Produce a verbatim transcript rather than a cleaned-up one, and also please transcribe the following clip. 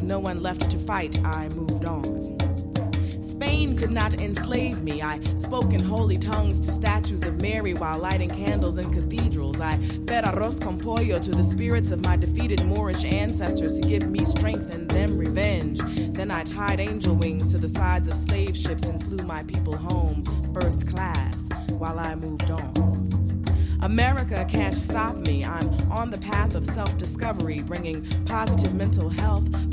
no one left to fight, I moved on. Spain could not enslave me. I spoke in holy tongues to statues of Mary while lighting candles in cathedrals. I fed arroz con pollo to the spirits of my defeated Moorish ancestors to give me strength and them revenge. Then I tied angel wings to the sides of slave ships and flew my people home, first class, while I moved on. America can't stop me. I'm on the path of self-discovery, bringing positive mental health,